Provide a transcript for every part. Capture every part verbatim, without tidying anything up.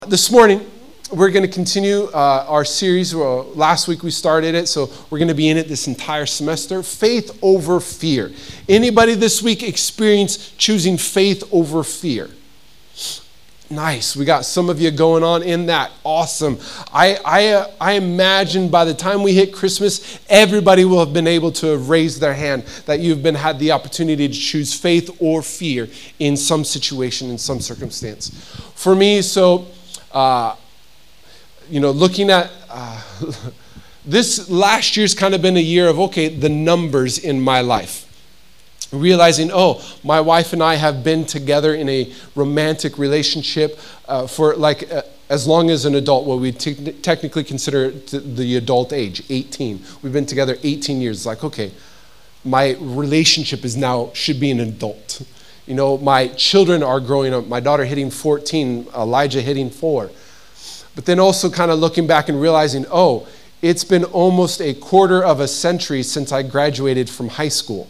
This morning, we're going to continue uh, our series. Well, last week we started it, so we're going to be in it this entire semester. Faith over fear. Anybody this week experience choosing faith over fear? Nice. We got some of you going on in that. Awesome. I, I, uh, I imagine by the time we hit Christmas, everybody will have been able to have raised their hand that you've been had the opportunity to choose faith or fear in some situation, in some circumstance. For me, so... Uh, you know, looking at uh, this last year's kind of been a year of, okay, the numbers in my life. Realizing, oh, my wife and I have been together in a romantic relationship uh, for like uh, as long as an adult, what we te- technically consider t- the adult age, eighteen. We've been together eighteen years. It's like, okay, my relationship is now, should be an adult. You know, my children are growing up. My daughter hitting fourteen, Elijah hitting four. But then also kind of looking back and realizing, oh, it's been almost a quarter of a century since I graduated from high school.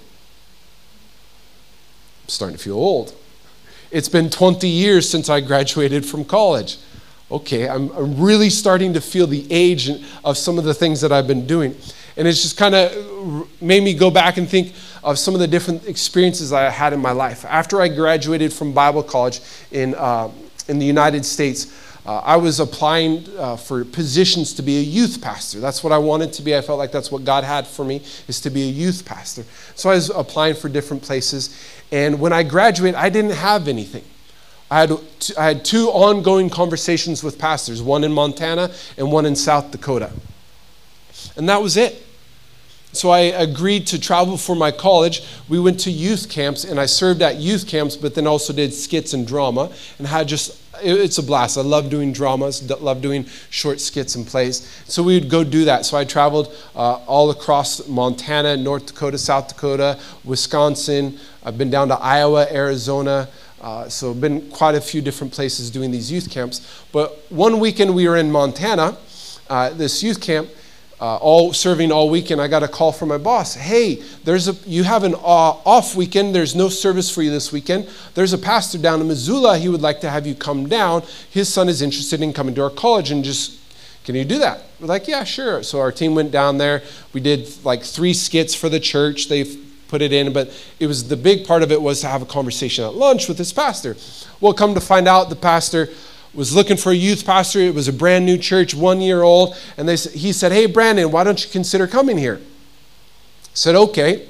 I'm starting to feel old. It's been twenty years since I graduated from college. Okay, I'm, I'm really starting to feel the age of some of the things that I've been doing. And it's just kind of made me go back and think of some of the different experiences I had in my life. After I graduated from Bible college in uh, in the United States, uh, I was applying uh, for positions to be a youth pastor. That's what I wanted to be. I felt like that's what God had for me, is to be a youth pastor. So I was applying for different places. And when I graduated, I didn't have anything. I had, t- I had two ongoing conversations with pastors, one in Montana and one in South Dakota. And that was it. So I agreed to travel for my college. We went to youth camps, and I served at youth camps, but then also did skits and drama, and had just, it's a blast. I love doing dramas, love doing short skits and plays. So we would go do that. So I traveled uh, all across Montana, North Dakota, South Dakota, Wisconsin. I've been down to Iowa, Arizona. Uh, so been quite a few different places doing these youth camps. But one weekend we were in Montana, uh, this youth camp, Uh, all serving all weekend. I got a call from my boss. Hey, there's a you have an uh, off weekend. There's no service for you this weekend. There's a pastor down in Missoula. He would like to have you come down. His son is interested in coming to our college, and just, can you do that? We're like, yeah, sure. So our team went down there. We did like three skits for the church. They put it in, but it was the big part of it was to have a conversation at lunch with this pastor. Well, come to find out, the pastor was looking for a youth pastor. It was a brand new church, one year old. And they, he said, hey, Brandon, why don't you consider coming here? I said, okay.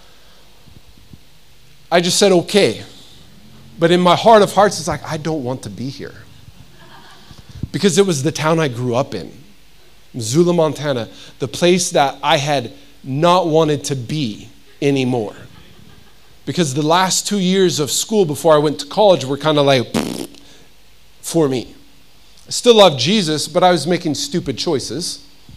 I just said, okay. But in my heart of hearts, it's like, I don't want to be here. Because it was the town I grew up in, Missoula, Montana, the place that I had not wanted to be anymore. Because the last two years of school before I went to college were kind of like, for me. I still love Jesus, but I was making stupid choices.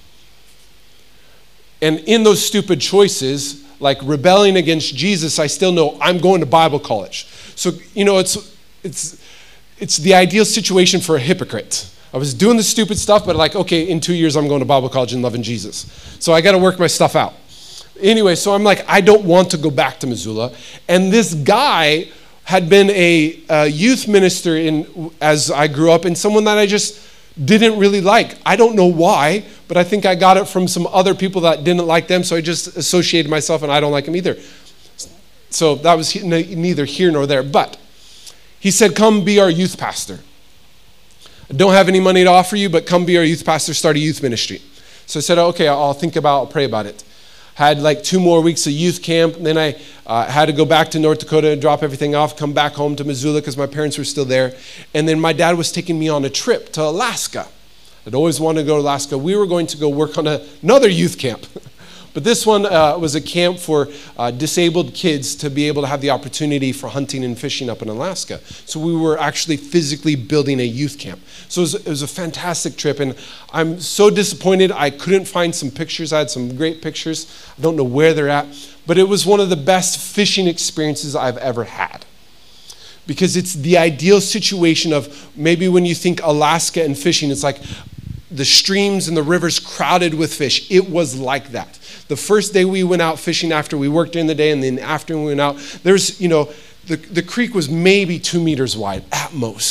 And in those stupid choices, like rebelling against Jesus, I still know I'm going to Bible college. So, you know, it's it's it's the ideal situation for a hypocrite. I was doing the stupid stuff, but like, okay, in two years I'm going to Bible college and loving Jesus. So I got to work my stuff out. Anyway, so I'm like, I don't want to go back to Missoula. And this guy had been a, a youth minister in as I grew up, and someone that I just didn't really like. I don't know why, but I think I got it from some other people that didn't like them, so I just associated myself, and I don't like him either. So that was neither here nor there. But he said, come be our youth pastor. I don't have any money to offer you, but come be our youth pastor, start a youth ministry. So I said, okay, I'll think about it, I'll pray about it. Had like two more weeks of youth camp. And then I uh, had to go back to North Dakota and drop everything off, come back home to Missoula because my parents were still there. And then my dad was taking me on a trip to Alaska. I'd always wanted to go to Alaska. We were going to go work on a, another youth camp. But this one uh, was a camp for uh, disabled kids to be able to have the opportunity for hunting and fishing up in Alaska. So we were actually physically building a youth camp. So it was, it was a fantastic trip, and I'm so disappointed I couldn't find some pictures. I had some great pictures. I don't know where they're at, but it was one of the best fishing experiences I've ever had. Because it's the ideal situation of maybe when you think Alaska and fishing, it's like the streams and the rivers crowded with fish. It was like that. The first day we went out fishing after we worked during the day, and then after we went out, there's, you know, the, the creek was maybe two meters wide at most.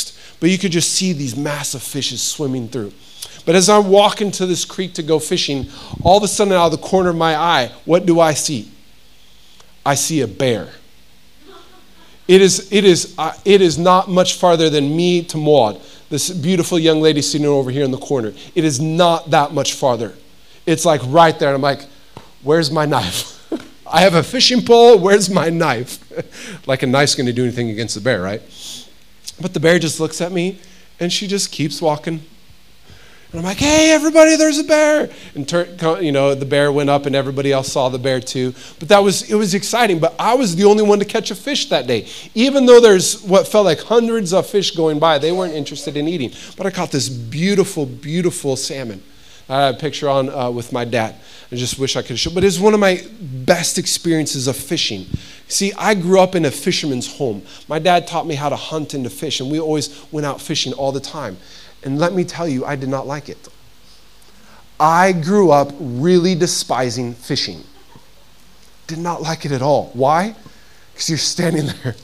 but you could just see these massive fishes swimming through. But as I walk into this creek to go fishing, all of a sudden out of the corner of my eye, what do I see? I see a bear. It is, it is, uh, it is not much farther than me to Maud, this beautiful young lady sitting over here in the corner. It is not that much farther. It's like right there. And I'm like, where's my knife? I have a fishing pole. Where's my knife? Like a knife's going to do anything against the bear, right? But the bear just looks at me, and she just keeps walking. And I'm like, hey, everybody, there's a bear. And, tur- you know, the bear went up, and everybody else saw the bear too. But that was, it was exciting. But I was the only one to catch a fish that day. Even though there's what felt like hundreds of fish going by, they weren't interested in eating. But I caught this beautiful, beautiful salmon. I had a picture on uh, with my dad. I just wish I could show. But it's one of my best experiences of fishing. See, I grew up in a fisherman's home. My dad taught me how to hunt and to fish, and we always went out fishing all the time. And let me tell you, I did not like it. I grew up really despising fishing. Did not like it at all. Why? Because you're standing there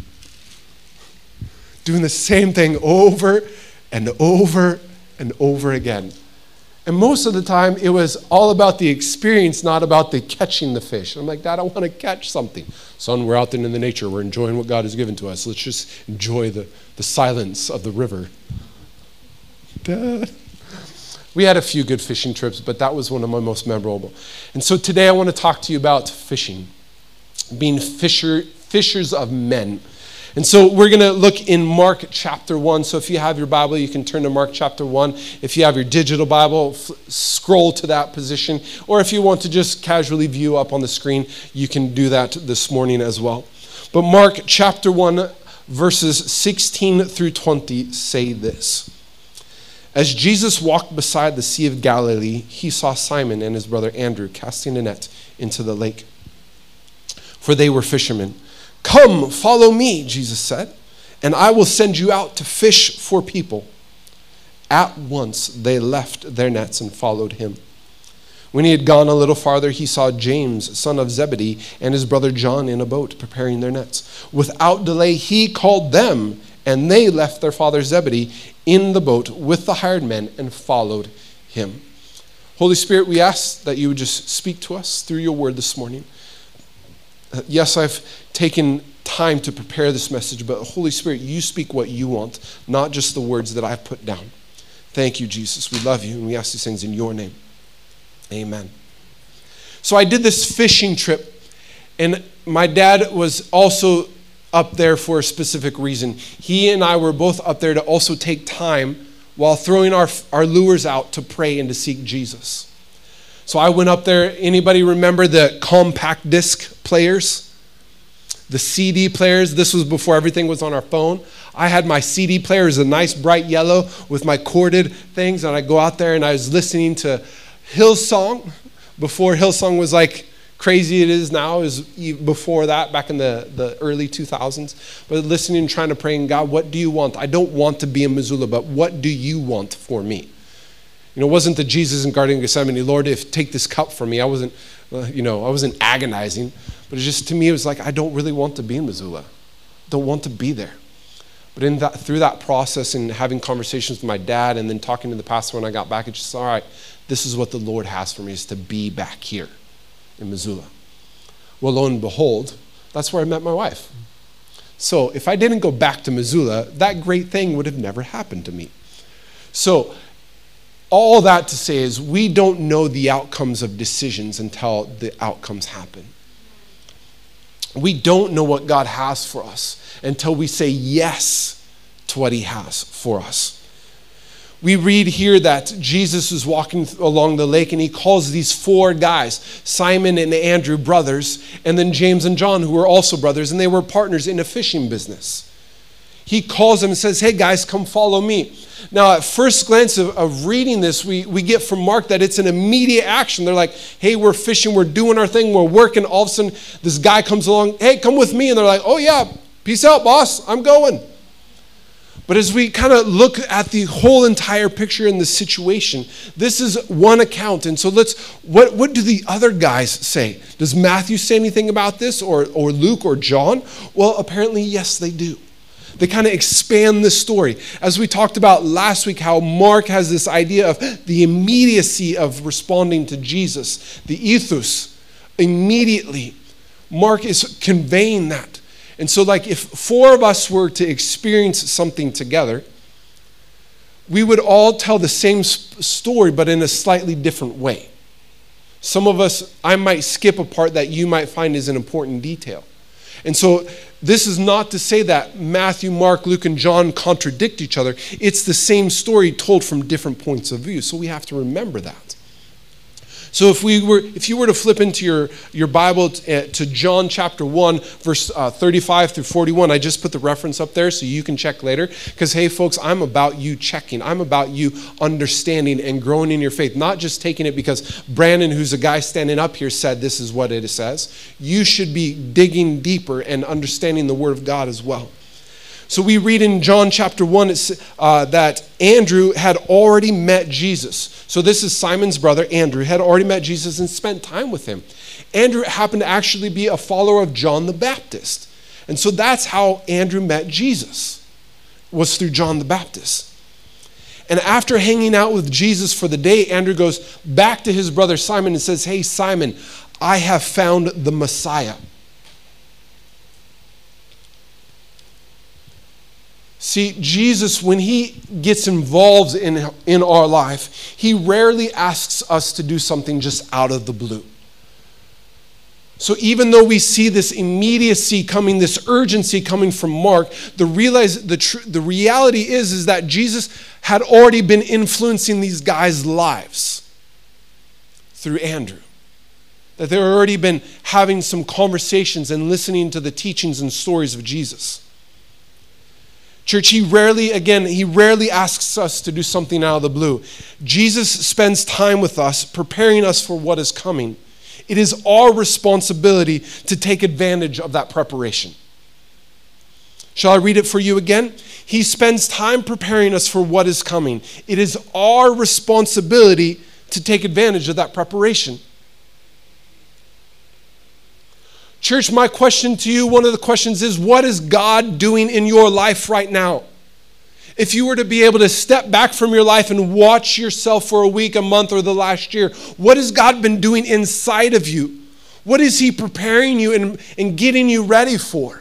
doing the same thing over and over and over again. And most of the time, it was all about the experience, not about the catching the fish. I'm like, Dad, I want to catch something. Son, we're out there in the nature. We're enjoying what God has given to us. Let's just enjoy the, the silence of the river. Dad. We had a few good fishing trips, but that was one of my most memorable. And so today I want to talk to you about fishing, being fisher, fishers of men. And so we're going to look in Mark chapter one. So if you have your Bible, you can turn to Mark chapter one. If you have your digital Bible, f- scroll to that position. Or if you want to just casually view up on the screen, you can do that this morning as well. But Mark chapter one, verses sixteen through twenty say this. As Jesus walked beside the Sea of Galilee, he saw Simon and his brother Andrew casting a net into the lake, for they were fishermen. Come, follow me, Jesus said, and I will send you out to fish for people. At once they left their nets and followed him. When he had gone a little farther, he saw James, son of Zebedee, and his brother John in a boat preparing their nets. Without delay, he called them, and they left their father Zebedee in the boat with the hired men and followed him. Holy Spirit, we ask that you would just speak to us through your word this morning. Uh, yes, I've taken time to prepare this message, but Holy Spirit, you speak what you want, not just the words that I've put down. Thank you, Jesus. We love you, and we ask these things in your name. Amen. So I did this fishing trip, and my dad was also up there for a specific reason. He and I were both up there to also take time while throwing our, our lures out to pray and to seek Jesus. So I went up there. Anybody remember the compact disc players? The C D players? This was before everything was on our phone. I had my C D player. It was a nice bright yellow with my corded things, and I go out there and I was listening to Hillsong before Hillsong was like crazy it is now. It was before that, back in the, the early two thousands. But listening and trying to pray, and God, what do you want? I don't want to be in Missoula, but what do you want for me? You know, it wasn't the Jesus in Garden of Gethsemane, Lord, if take this cup from me. I wasn't, you know, I wasn't agonizing. But it's just, to me, it was like, I don't really want to be in Missoula. Don't want to be there. But in that, through that process and having conversations with my dad and then talking to the pastor when I got back, it's just, all right, this is what the Lord has for me, is to be back here in Missoula. Well, lo and behold, that's where I met my wife. So if I didn't go back to Missoula, that great thing would have never happened to me. So all that to say is we don't know the outcomes of decisions until the outcomes happen. We don't know what God has for us until we say yes to what he has for us. We read here that Jesus is walking along the lake and he calls these four guys, Simon and Andrew, brothers, and then James and John, who were also brothers, and they were partners in a fishing business. He calls them and says, hey guys, come follow me. Now, at first glance of, of reading this, we, we get from Mark that it's an immediate action. They're like, hey, we're fishing, we're doing our thing, we're working. All of a sudden, this guy comes along, hey, come with me. And they're like, oh yeah, peace out, boss, I'm going. But as we kind of look at the whole entire picture in the situation, this is one account. And so let's, what, what do the other guys say? Does Matthew say anything about this, or, or Luke or John? Well, apparently, yes, they do. They kind of expand the story. As we talked about last week, how Mark has this idea of the immediacy of responding to Jesus, the ethos, immediately. Mark is conveying that. And so like if four of us were to experience something together, we would all tell the same story, but in a slightly different way. Some of us, I might skip a part that you might find is an important detail. And so this is not to say that Matthew, Mark, Luke, and John contradict each other. It's the same story told from different points of view. So we have to remember that. So if we were, if you were to flip into your, your Bible to, to John chapter one, verse uh, thirty-five through forty-one, I just put the reference up there so you can check later. Because hey folks, I'm about you checking. I'm about you understanding and growing in your faith. Not just taking it because Brandon, who's a guy standing up here, said this is what it says. You should be digging deeper and understanding the Word of God as well. So we read in John chapter one uh, that Andrew had already met Jesus. So this is Simon's brother, Andrew, had already met Jesus and spent time with him. Andrew happened to actually be a follower of John the Baptist. And so that's how Andrew met Jesus, was through John the Baptist. And after hanging out with Jesus for the day, Andrew goes back to his brother Simon and says, hey, Simon, I have found the Messiah. See, Jesus, when he gets involved in, in our life, he rarely asks us to do something just out of the blue. So even though we see this immediacy coming, this urgency coming from Mark, the, realize, the, tr- the reality is, is that Jesus had already been influencing these guys' lives through Andrew. That they've already been having some conversations and listening to the teachings and stories of Jesus. Church, he rarely, again, he rarely asks us to do something out of the blue. Jesus spends time with us, preparing us for what is coming. It is our responsibility to take advantage of that preparation. Shall I read it for you again? He spends time preparing us for what is coming. It is our responsibility to take advantage of that preparation. Church, my question to you, one of the questions is, what is God doing in your life right now? If you were to be able to step back from your life and watch yourself for a week, a month, or the last year, what has God been doing inside of you? What is he preparing you and, and getting you ready for?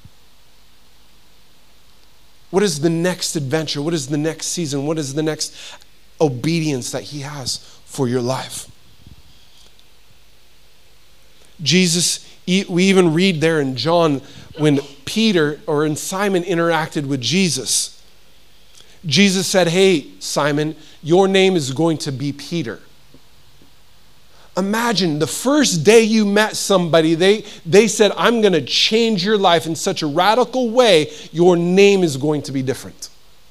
What is the next adventure? What is the next season? What is the next obedience that he has for your life? Jesus, we even read there in John when Peter or in Simon interacted with Jesus. Jesus said, hey, Simon, your name is going to be Peter. Imagine the first day you met somebody, they, they said, I'm going to change your life in such a radical way, your name is going to be different.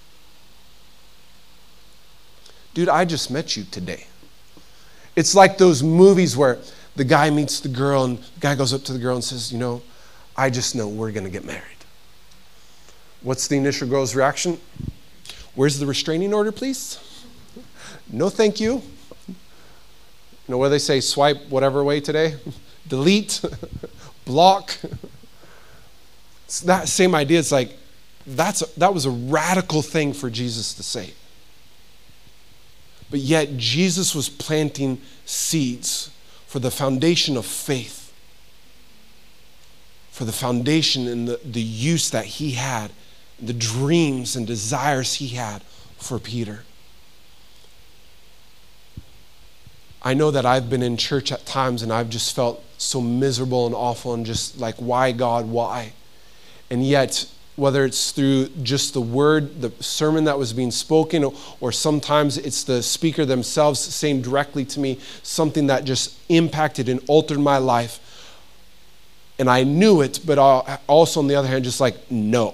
Dude, I just met you today. It's like those movies where the guy meets the girl and the guy goes up to the girl and says, you know, I just know we're going to get married. What's the initial girl's reaction? Where's the restraining order, please? No, thank you. You know what they say, swipe whatever way today? Delete, block. It's that same idea. It's like, that's a, that was a radical thing for Jesus to say. But yet Jesus was planting seeds for the foundation of faith, for the foundation and the, the use that he had, the dreams and desires he had for Peter. I know that I've been in church at times and I've just felt so miserable and awful and just like, why God, why? And yet, whether it's through just the word, the sermon that was being spoken, or, or sometimes it's the speaker themselves saying directly to me something that just impacted and altered my life. And I knew it, but also on the other hand, just like, no.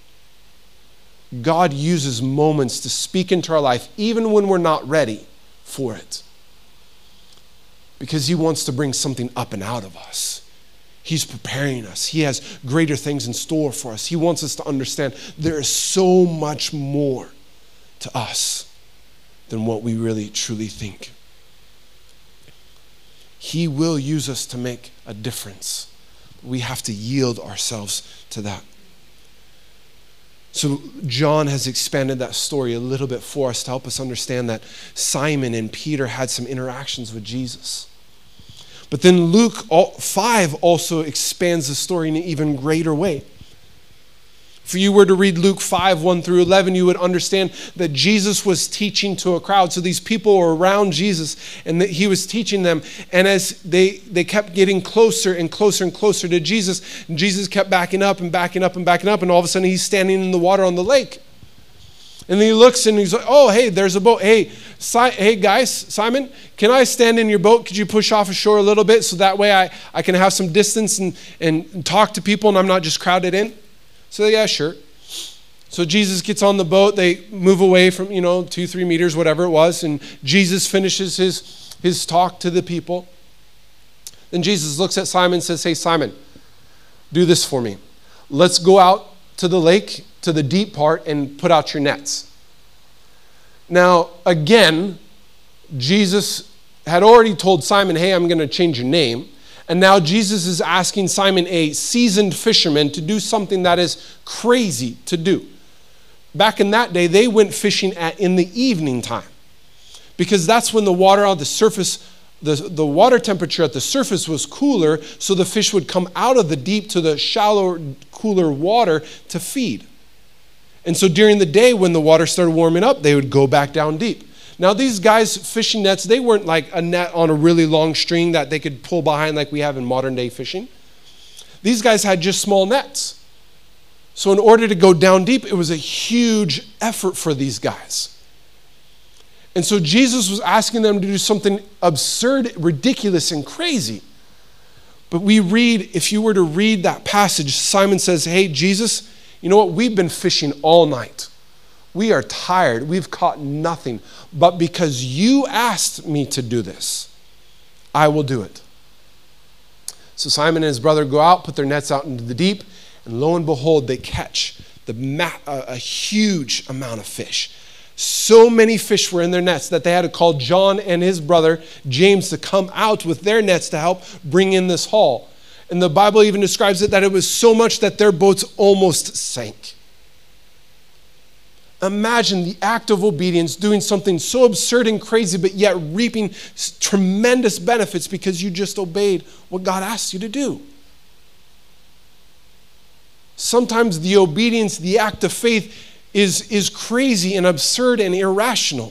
God uses moments to speak into our life, even when we're not ready for it. Because he wants to bring something up and out of us. He's preparing us. He has greater things in store for us. He wants us to understand there is so much more to us than what we really truly think. He will use us to make a difference. We have to yield ourselves to that. So John has expanded that story a little bit for us to help us understand that Simon and Peter had some interactions with Jesus. But then Luke five also expands the story in an even greater way. If you were to read Luke five, one through eleven, you would understand that Jesus was teaching to a crowd. So these people were around Jesus and that he was teaching them. And as they, they kept getting closer and closer and closer to Jesus, Jesus kept backing up and backing up and backing up. And all of a sudden he's standing in the water on the lake. And then he looks and he's like, oh, hey, there's a boat. Hey, si- hey guys, Simon, can I stand in your boat? Could you push off ashore a little bit so that way I, I can have some distance and, and talk to people and I'm not just crowded in? So yeah, sure. So Jesus gets on the boat. They move away from, you know, two, three meters, whatever it was. And Jesus finishes his, his talk to the people. Then Jesus looks at Simon and says, hey, Simon, do this for me. Let's go out to the lake, to the deep part, and put out your nets. Now, again, Jesus had already told Simon, hey, I'm going to change your name. And now Jesus is asking Simon, a seasoned fisherman, to do something that is crazy to do. Back in that day, they went fishing at in the evening time because that's when the water on the surface, the, the water temperature at the surface was cooler, so the fish would come out of the deep to the shallower, cooler water to feed. And so during the day when the water started warming up, they would go back down deep. Now, these guys' fishing nets, they weren't like a net on a really long string that they could pull behind like we have in modern day fishing. These guys had just small nets. So in order to go down deep, it was a huge effort for these guys. And so Jesus was asking them to do something absurd, ridiculous, and crazy. But we read, if you were to read that passage, Simon says, hey, Jesus, you know what? We've been fishing all night. We are tired. We've caught nothing. But because you asked me to do this, I will do it. So Simon and his brother go out, put their nets out into the deep, and lo and behold, they catch the ma- a, a huge amount of fish. So many fish were in their nets that they had to call John and his brother James to come out with their nets to help bring in this haul. And the Bible even describes it that it was so much that their boats almost sank. Imagine the act of obedience, doing something so absurd and crazy, but yet reaping tremendous benefits because you just obeyed what God asked you to do. Sometimes the obedience, the act of faith is, is crazy and absurd and irrational.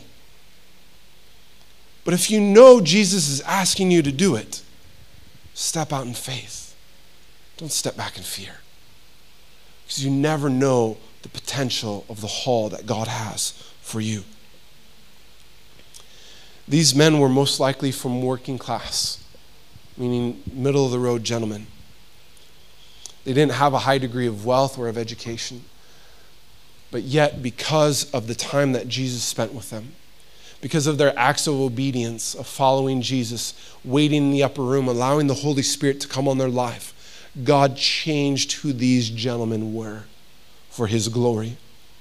But if you know Jesus is asking you to do it, step out in faith. Don't step back in fear. Because you never know the potential of the haul that God has for you. These men were most likely from working class, meaning middle of the road gentlemen. They didn't have a high degree of wealth or of education, but yet because of the time that Jesus spent with them, because of their acts of obedience, of following Jesus, waiting in the upper room, allowing the Holy Spirit to come on their life, God changed who these gentlemen were for his glory.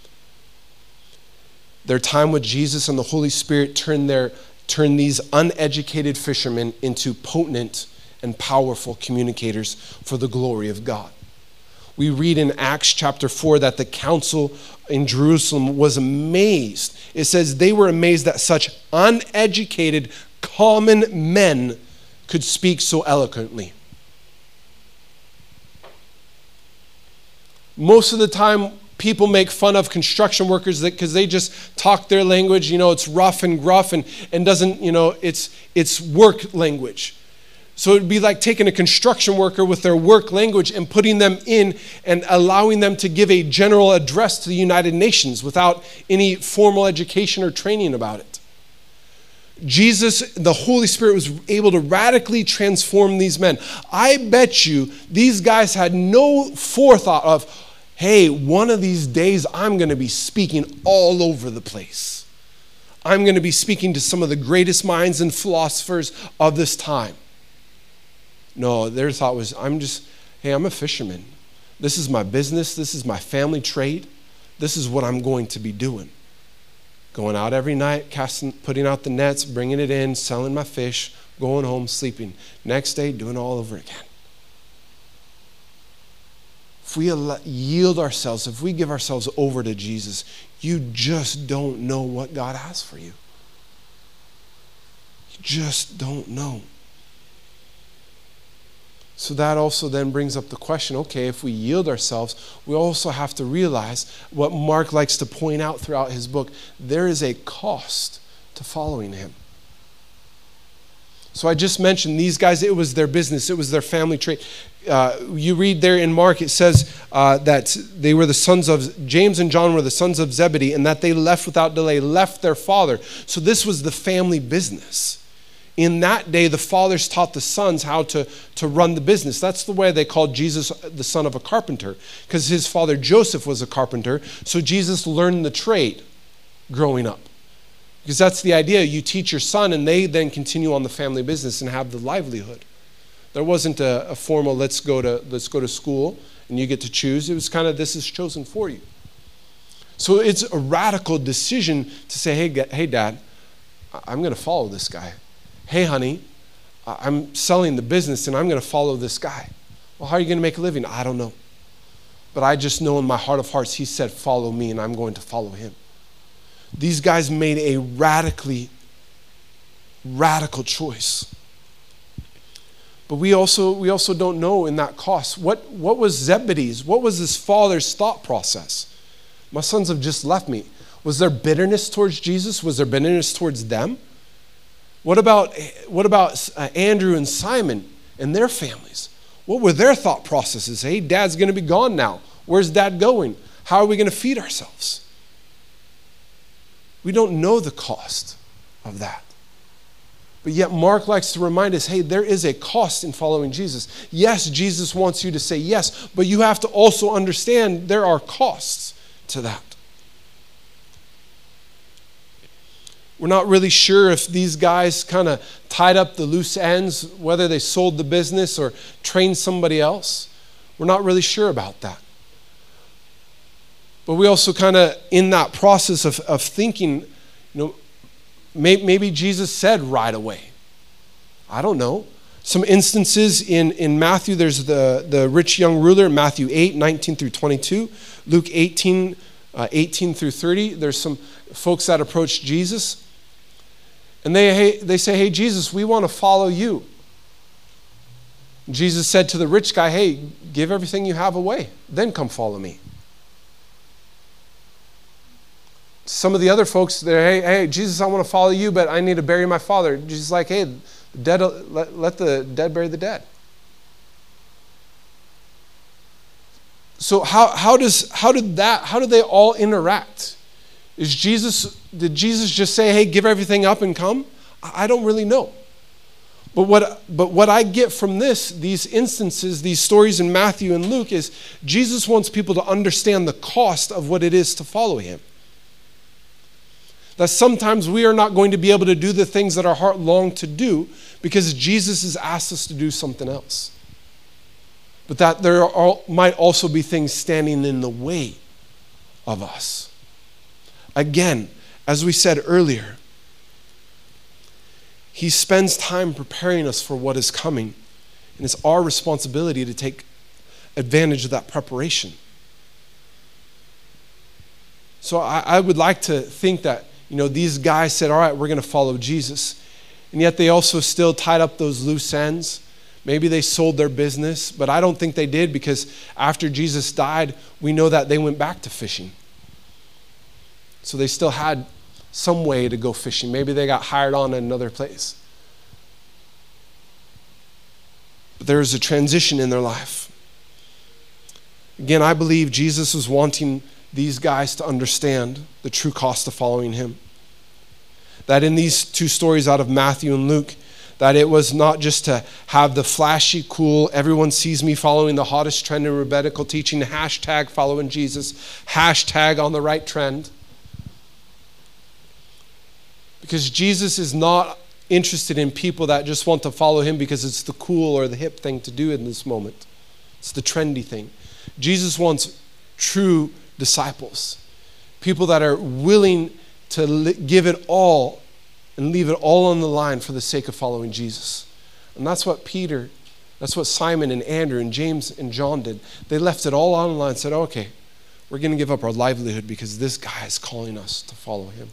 Their time with Jesus and the Holy Spirit turned, their, turned these uneducated fishermen into potent and powerful communicators for the glory of God. We read in Acts chapter four that the council in Jerusalem was amazed. It says they were amazed that such uneducated, common men could speak so eloquently. Most of the time, people make fun of construction workers because they just talk their language. You know, it's rough and gruff and, and doesn't, you know, it's, it's work language. So it'd be like taking a construction worker with their work language and putting them in and allowing them to give a general address to the United Nations without any formal education or training about it. Jesus, the Holy Spirit, was able to radically transform these men. I bet you these guys had no forethought of, hey, one of these days I'm going to be speaking all over the place. I'm going to be speaking to some of the greatest minds and philosophers of this time. No, their thought was, I'm just, hey, I'm a fisherman. This is my business. This is my family trade. This is what I'm going to be doing. Going out every night, casting, putting out the nets, bringing it in, selling my fish, going home, sleeping. Next day, doing it all over again. if we yield ourselves, if we give ourselves over to Jesus, you just don't know what God has for you. You just don't know. So that also then brings up the question, okay, if we yield ourselves, we also have to realize what Mark likes to point out throughout his book. There is a cost to following him. So I just mentioned these guys, it was their business, it was their family trade. Uh, you read there in Mark, it says uh, that they were the sons of, James and John were the sons of Zebedee, and that they left without delay, left their father. So this was the family business. In that day, the fathers taught the sons how to, to run the business. That's the way they called Jesus the son of a carpenter, because his father Joseph was a carpenter. So Jesus learned the trade growing up. Because that's the idea. You teach your son, and they then continue on the family business and have the livelihood. There wasn't a, a formal let's go to let's go to school and you get to choose. It was kind of this is chosen for you. So it's a radical decision to say, hey, hey, Dad, I'm going to follow this guy. Hey, honey, I'm selling the business and I'm going to follow this guy. Well, how are you going to make a living? I don't know. But I just know in my heart of hearts, he said, follow me, and I'm going to follow him. These guys made a radically, radical choice. But we also, we also don't know in that cost. What, what was Zebedee's? What was his father's thought process? My sons have just left me. Was there bitterness towards Jesus? Was there bitterness towards them? What about, what about uh, Andrew and Simon and their families? What were their thought processes? Hey, Dad's going to be gone now. Where's Dad going? How are we going to feed ourselves? We don't know the cost of that. But yet Mark likes to remind us, hey, there is a cost in following Jesus. Yes, Jesus wants you to say yes, but you have to also understand there are costs to that. We're not really sure if these guys kind of tied up the loose ends, whether they sold the business or trained somebody else. We're not really sure about that. But we also kind of, in that process of, of thinking, you know, may, maybe Jesus said right away. I don't know. Some instances in, in Matthew, there's the, the rich young ruler, Matthew eight, nineteen through twenty-two. Luke eighteen, uh, eighteen through thirty. There's some folks that approach Jesus. And they, hey, they say, hey, Jesus, we want to follow you. Jesus said to the rich guy, hey, give everything you have away. Then come follow me. Some of the other folks, they're, hey, hey, Jesus, I want to follow you, but I need to bury my father. Jesus is like, hey, the dead, let, let the dead bury the dead. So how, how does how did that how did they all interact? Is Jesus did Jesus just say, hey, give everything up and come? I don't really know. But what but what I get from this, these instances, these stories in Matthew and Luke, is Jesus wants people to understand the cost of what it is to follow him. That sometimes we are not going to be able to do the things that our heart longs to do because Jesus has asked us to do something else. But that there are, might also be things standing in the way of us. Again, as we said earlier, he spends time preparing us for what is coming. And it's our responsibility to take advantage of that preparation. So I, I would like to think that, you know, these guys said, all right, we're going to follow Jesus. And yet they also still tied up those loose ends. Maybe they sold their business, but I don't think they did, because after Jesus died, we know that they went back to fishing. So they still had some way to go fishing. Maybe they got hired on in another place. But there was a transition in their life. Again, I believe Jesus was wanting these guys to understand the true cost of following him. That in these two stories out of Matthew and Luke, that it was not just to have the flashy, cool, everyone sees me following the hottest trend in rabbinical teaching, hashtag following Jesus, hashtag on the right trend. Because Jesus is not interested in people that just want to follow him because it's the cool or the hip thing to do in this moment. It's the trendy thing. Jesus wants true disciples, people that are willing to li- give it all and leave it all on the line for the sake of following Jesus. And that's what Peter That's what Simon and Andrew and James and John did. They left it all on the line and said, okay, we're going to give up our livelihood because this guy is calling us to follow him.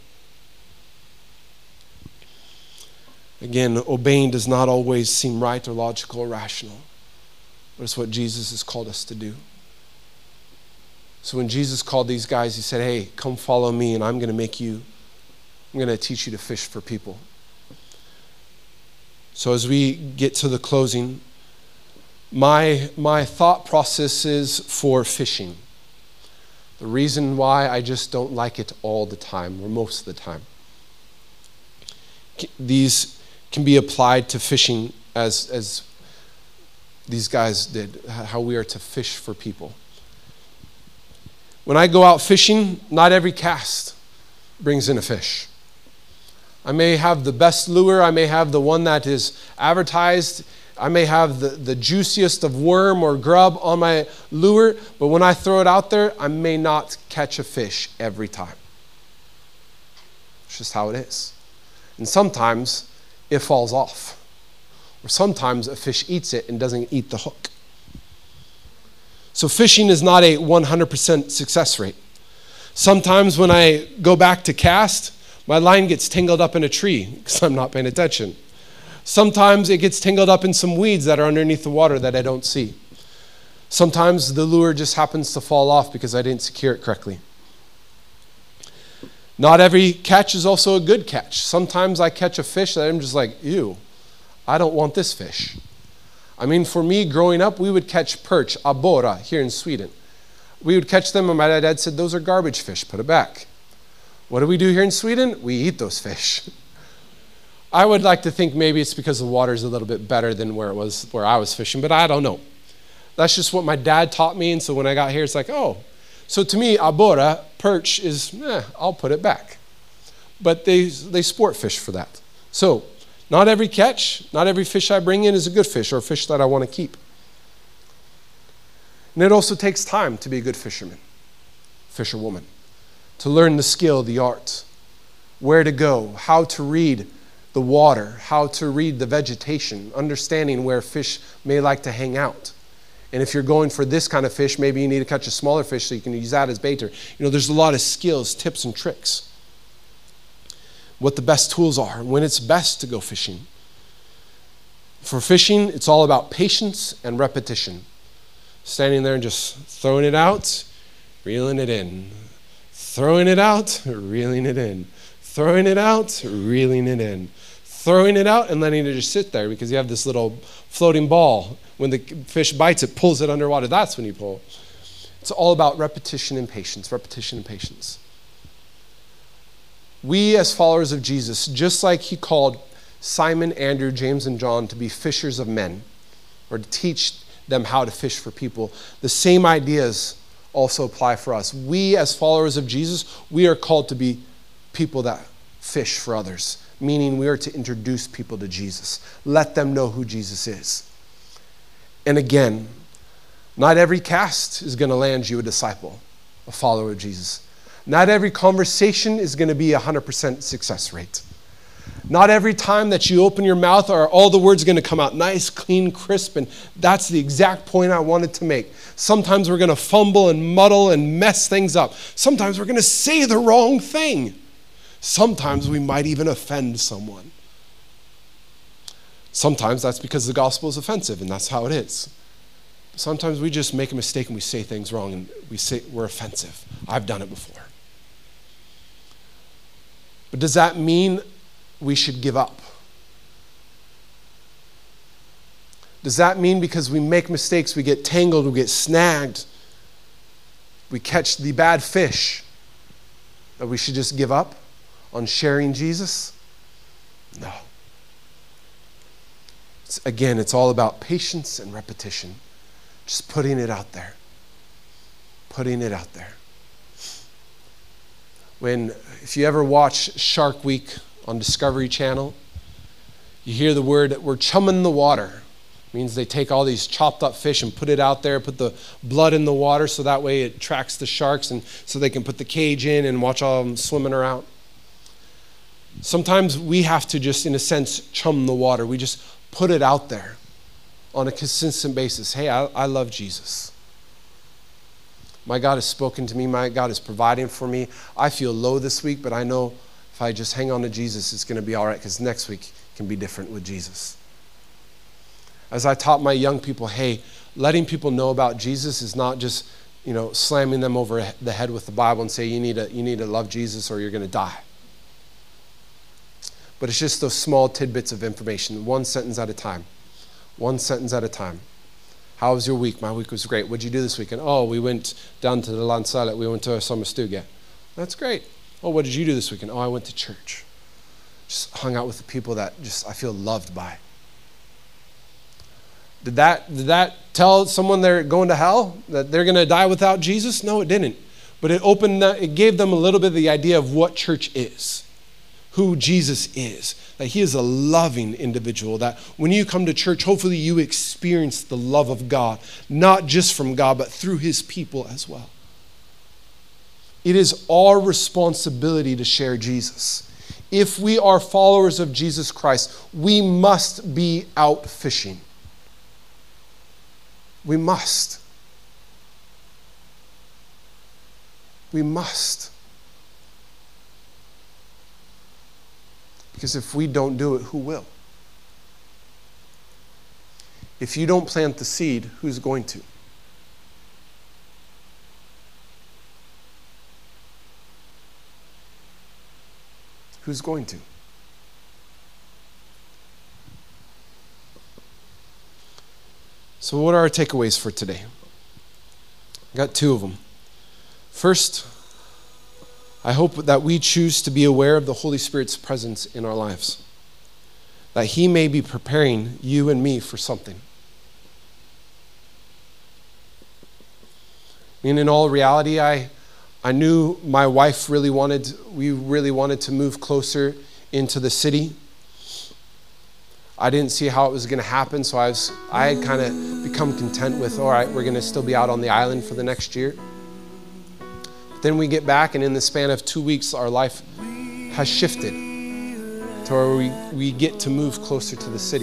Again, obeying does not always seem right or logical or rational, but it's what Jesus has called us to do. So when Jesus called these guys, he said, hey, come follow me and I'm going to make you, I'm going to teach you to fish for people. So as we get to the closing, my, my thought process is for fishing. The reason why I just don't like it all the time, or most of the time. These can be applied to fishing as, as these guys did, how we are to fish for people. When I go out fishing, not every cast brings in a fish. I may have the best lure, I may have the one that is advertised, I may have the, the juiciest of worm or grub on my lure, but when I throw it out there, I may not catch a fish every time. It's just how it is. And sometimes it falls off. Or sometimes a fish eats it and doesn't eat the hook. So fishing is not a one hundred percent success rate. Sometimes when I go back to cast, my line gets tangled up in a tree because I'm not paying attention. Sometimes it gets tangled up in some weeds that are underneath the water that I don't see. Sometimes the lure just happens to fall off because I didn't secure it correctly. Not every catch is also a good catch. Sometimes I catch a fish that I'm just like, ew, I don't want this fish. I mean, for me, growing up, we would catch perch, abborre, here in Sweden. We would catch them, and my dad said, those are garbage fish, put it back. What do we do here in Sweden? We eat those fish. I would like to think maybe it's because the water is a little bit better than where it was, where I was fishing, but I don't know. That's just what my dad taught me, and so when I got here, it's like, oh. So to me, abborre, perch, is, eh, I'll put it back. But they, they sport fish for that. So not every catch, not every fish I bring in is a good fish or a fish that I want to keep. And it also takes time to be a good fisherman, fisherwoman, to learn the skill, the art, where to go, how to read the water, how to read the vegetation, understanding where fish may like to hang out. And if you're going for this kind of fish, maybe you need to catch a smaller fish so you can use that as bait. Or, you know, there's a lot of skills, tips, and tricks. What the best tools are, when it's best to go fishing. For fishing, it's all about patience and repetition. Standing there and just throwing it out, reeling it in. Throwing it out, reeling it in. Throwing it out, reeling it in. Throwing it out and letting it just sit there because you have this little floating ball. When the fish bites, it pulls it underwater. That's when you pull. It's all about repetition and patience, repetition and patience. We as followers of Jesus, just like he called Simon, Andrew, James, and John to be fishers of men, or to teach them how to fish for people, the same ideas also apply for us. We as followers of Jesus, we are called to be people that fish for others, meaning we are to introduce people to Jesus. Let them know who Jesus is. And again, not every cast is going to land you a disciple, a follower of Jesus. Not every conversation is going to be a one hundred percent success rate. Not every time that you open your mouth are all the words going to come out nice, clean, crisp, and that's the exact point I wanted to make. Sometimes we're going to fumble and muddle and mess things up. Sometimes we're going to say the wrong thing. Sometimes we might even offend someone. Sometimes that's because the gospel is offensive, and that's how it is. Sometimes we just make a mistake and we say things wrong, and we say we're offensive. I've done it before. But does that mean we should give up? Does that mean because we make mistakes, we get tangled, we get snagged, we catch the bad fish, that we should just give up on sharing Jesus? No. It's, again, it's all about patience and repetition. Just putting it out there. Putting it out there. When, if you ever watch Shark Week on Discovery Channel, you hear the word, we're chumming the water. It means they take all these chopped up fish and put it out there, put the blood in the water so that way it attracts the sharks and so they can put the cage in and watch all of them swimming around. Sometimes we have to just, in a sense, chum the water. We just put it out there. on a consistent basis, hey, I, I love Jesus. My God has spoken to me. My God is providing for me. I feel low this week, but I know if I just hang on to Jesus, it's going to be all right, because next week can be different with Jesus. As I taught my young people, hey, letting people know about Jesus is not just, you know, slamming them over the head with the Bible and say, you need to, you need to love Jesus or you're going to die. But it's just those small tidbits of information, one sentence at a time. One sentence at a time. How was your week? My week was great. What'd you do this weekend? Oh, we went down to the Lansalet. We went to a summer stuga. That's great. Oh, what did you do this weekend? Oh, I went to church. Just hung out with the people that just I feel loved by. Did that, did that tell someone they're going to hell? That they're going to die without Jesus? No, it didn't. But it opened, that, it gave them a little bit of the idea of what church is. Who Jesus is, that he is a loving individual, that when you come to church, hopefully you experience the love of God, not just from God, but through his people as well. It is our responsibility to share Jesus. If we are followers of Jesus Christ, we must be out fishing. We must. We must. Because if we don't do it, who will? If you don't plant the seed, who's going to? Who's going to? So what are our takeaways for today? I got two of them. First, I hope that we choose to be aware of the Holy Spirit's presence in our lives, that he may be preparing you and me for something. I mean, in all reality, I, I knew my wife really wanted, we really wanted to move closer into the city. I didn't see how it was going to happen, so I was, I had kind of become content with, all right, we're going to still be out on the island for the next year. Then we get back, and in the span of two weeks, our life has shifted to where we, we get to move closer to the city.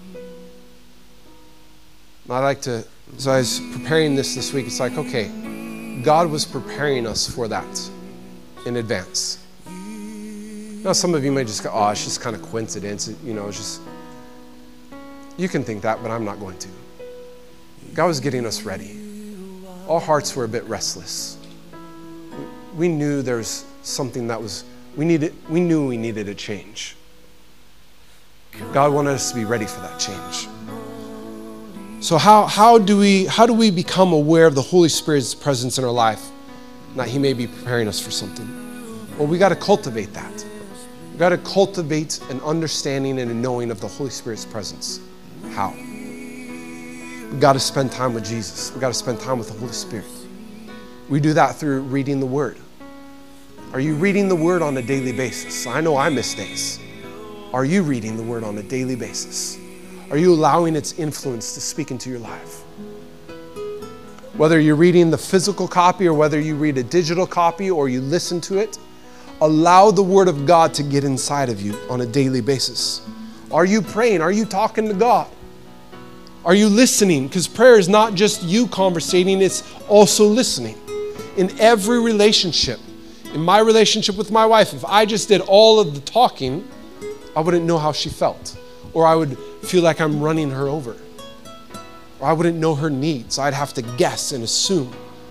And I like to, as I was preparing this this week, it's like, okay, God was preparing us for that in advance. Now, some of you may just go, oh, it's just kind of coincidence. You know, it's just, you can think that, but I'm not going to. God was getting us ready. Our hearts were a bit restless. We knew there was something that was, we needed, we knew we needed a change. God wanted us to be ready for that change. So how, how do we, how do we become aware of the Holy Spirit's presence in our life, that he may be preparing us for something? Well, we got to cultivate that. We got to cultivate an understanding and a knowing of the Holy Spirit's presence. How? We got to spend time with Jesus. We got to spend time with the Holy Spirit. We do that through reading the Word. Are you reading the Word on a daily basis? I know I miss days. Are you reading the Word on a daily basis? Are you allowing its influence to speak into your life? Whether you're reading the physical copy or whether you read a digital copy or you listen to it, allow the Word of God to get inside of you on a daily basis. Are you praying? Are you talking to God? Are you listening? Because prayer is not just you conversating, it's also listening. In every relationship, in my relationship with my wife, if I just did all of the talking, I wouldn't know how she felt. Or I would feel like I'm running her over. Or I wouldn't know her needs. I'd have to guess and assume.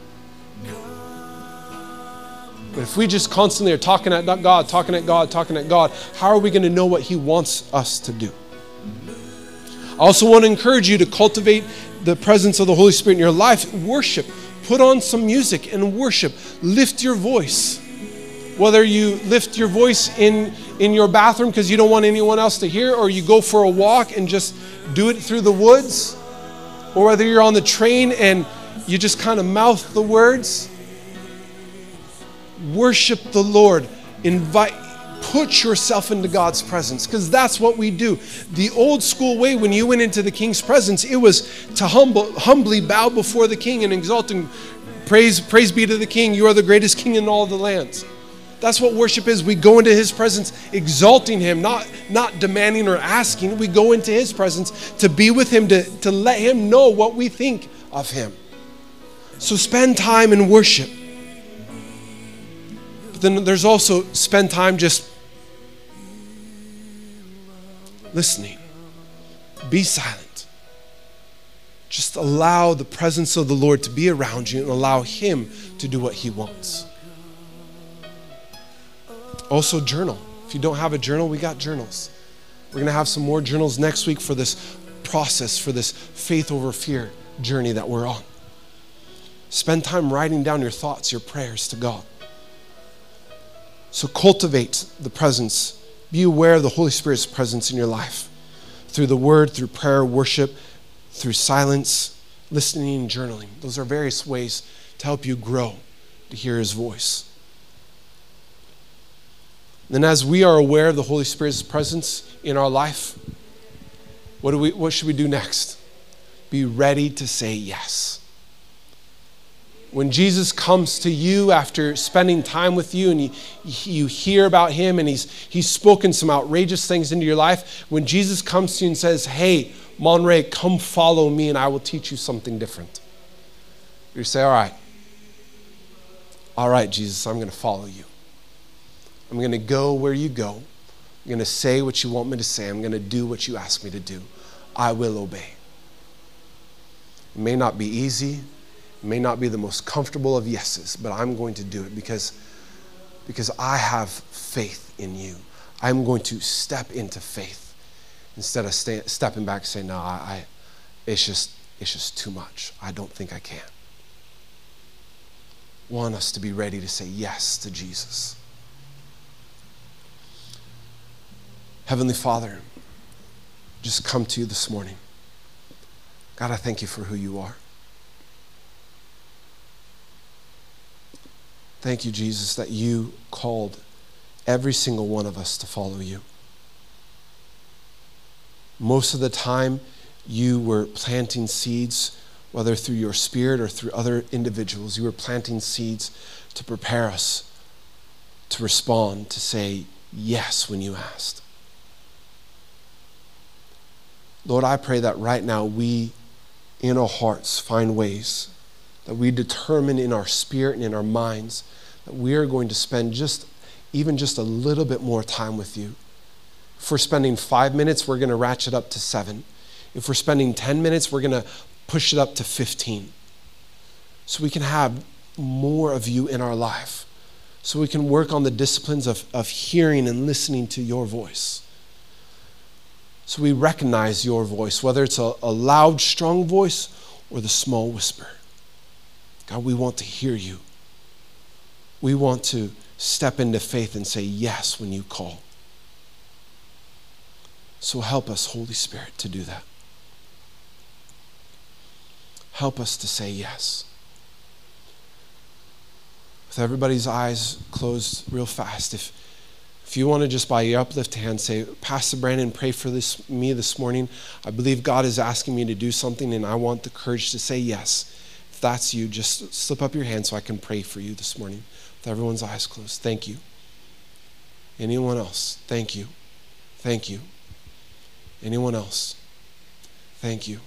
But if we just constantly are talking at God, talking at God, talking at God, how are we going to know what he wants us to do? I also want to encourage you to cultivate the presence of the Holy Spirit in your life. Worship. Put on some music and worship. Lift your voice. Whether you lift your voice in, in your bathroom because you don't want anyone else to hear, or you go for a walk and just do it through the woods, or whether you're on the train and you just kind of mouth the words. Worship the Lord. Invite, put yourself into God's presence, because that's what we do. The old school way, when you went into the king's presence, it was to humble, humbly bow before the king and exalt and praise, praise be to the king. You are the greatest king in all the lands. That's what worship is. We go into his presence exalting him, not, not demanding or asking. We go into his presence to be with him, to, to let him know what we think of him. So spend time in worship. But then there's also spend time just listening. Be silent. Just allow the presence of the Lord to be around you and allow him to do what he wants. Also journal. If you don't have a journal, we got journals. We're going to have some more journals next week for this process, for this faith over fear journey that we're on. Spend time writing down your thoughts, your prayers to God. So cultivate the presence. Be aware of the Holy Spirit's presence in your life through the word, through prayer, worship, through silence, listening, and journaling. Those are various ways to help you grow, to hear his voice. Then as we are aware of the Holy Spirit's presence in our life, what do we, what should we do next? Be ready to say yes. When Jesus comes to you after spending time with you and you, you hear about him and he's, he's spoken some outrageous things into your life, when Jesus comes to you and says, hey, Monterey, come follow me and I will teach you something different. You say, all right. All right, Jesus, I'm going to follow you. I'm going to go where you go. I'm going to say what you want me to say. I'm going to do what you ask me to do. I will obey. It may not be easy. It may not be the most comfortable of yeses, but I'm going to do it because, because I have faith in you. I'm going to step into faith instead of stay, stepping back and saying, no, I, I, it's just, it's just too much. I don't think I can. I want us to be ready to say yes to Jesus. Heavenly Father, just come to you this morning. God, I thank you for who you are. Thank you, Jesus, that you called every single one of us to follow you. Most of the time, you were planting seeds, whether through your spirit or through other individuals. You were planting seeds to prepare us to respond, to say yes when you asked. Lord, I pray that right now we, in our hearts, find ways that we determine in our spirit and in our minds that we are going to spend just, even just a little bit more time with you. If we're spending five minutes, we're going to ratchet up to seven. If we're spending ten minutes, we're going to push it up to fifteen. So we can have more of you in our life. So we can work on the disciplines of, of hearing and listening to your voice. So we recognize your voice, whether it's a, a loud, strong voice or the small whisper. God, we want to hear you. We want to step into faith and say yes when you call. So help us, Holy Spirit, to do that. Help us to say yes. With everybody's eyes closed real fast, if If you want to just by your uplift hand say, Pastor Brandon, pray for this me this morning. I believe God is asking me to do something and I want the courage to say yes. If that's you, just slip up your hand so I can pray for you this morning. With everyone's eyes closed. Thank you. Anyone else? Thank you. Thank you. Anyone else? Thank you.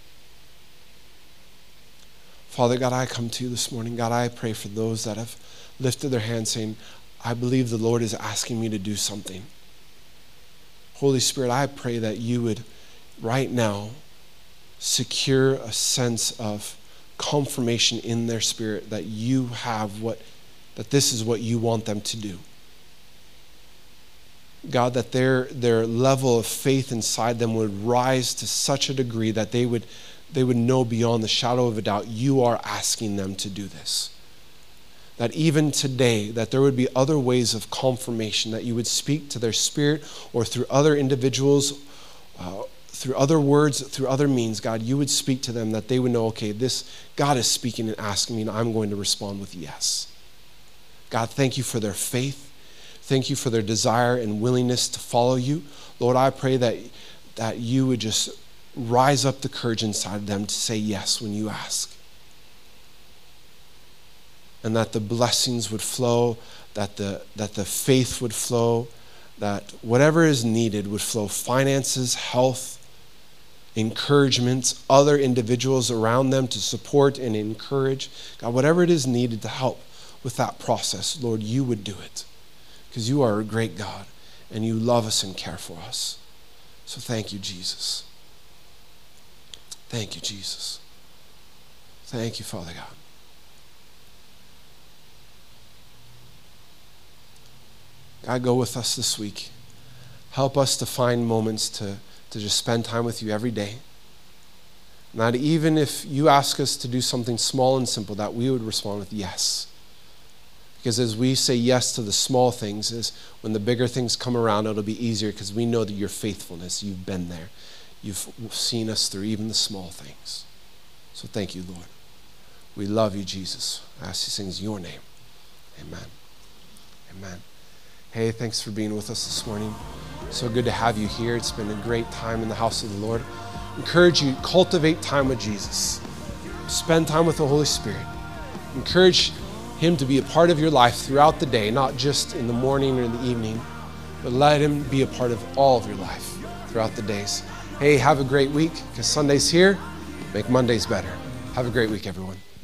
Father God, I come to you this morning. God, I pray for those that have lifted their hands saying, I believe the Lord is asking me to do something. Holy Spirit, I pray that you would right now secure a sense of confirmation in their spirit that you have what, that this is what you want them to do. God, that their, their level of faith inside them would rise to such a degree that they would, they would know beyond the shadow of a doubt you are asking them to do this. That even today, that there would be other ways of confirmation, that you would speak to their spirit or through other individuals, uh, through other words, through other means, God, you would speak to them that they would know, okay, this God is speaking and asking me, and I'm going to respond with yes. God, thank you for their faith. Thank you for their desire and willingness to follow you. Lord, I pray that, that you would just rise up the courage inside of them to say yes when you ask. And that the blessings would flow, that the, that the faith would flow, that whatever is needed would flow, finances, health, encouragement, other individuals around them to support and encourage. God, whatever it is needed to help with that process, Lord, you would do it, because you are a great God and you love us and care for us. So thank you, Jesus. Thank you, Jesus. Thank you, Father God. God, go with us this week. Help us to find moments to, to just spend time with you every day. Not even if you ask us to do something small and simple, that we would respond with yes. Because as we say yes to the small things, is when the bigger things come around, it'll be easier because we know that your faithfulness, you've been there. You've seen us through even the small things. So thank you, Lord. We love you, Jesus. I ask these things in your name. Amen. Amen. Hey, thanks for being with us this morning. So good to have you here. It's been a great time in the house of the Lord. Encourage you, cultivate time with Jesus. Spend time with the Holy Spirit. Encourage him to be a part of your life throughout the day, not just in the morning or in the evening, but let him be a part of all of your life throughout the days. Hey, have a great week, because Sunday's here. Make Mondays better. Have a great week, everyone.